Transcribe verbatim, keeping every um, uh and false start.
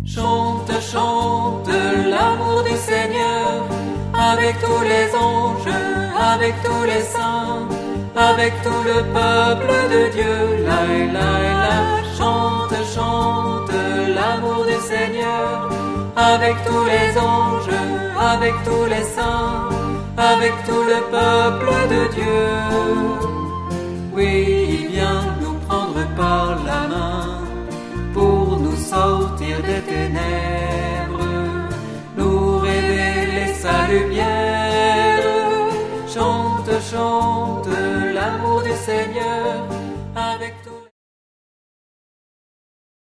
Chante, chante l'amour du Seigneur, avec tous les anges, avec tous les saints, avec tout le peuple de Dieu. La, la, la, chante, chante l'amour du Seigneur, avec tous les anges, avec tous les saints, avec tout le peuple de Dieu. Oui, il vient nous prendre par la main pour nous sortir des ténèbres, nous révéler sa lumière. Chante, chante l'amour du Seigneur,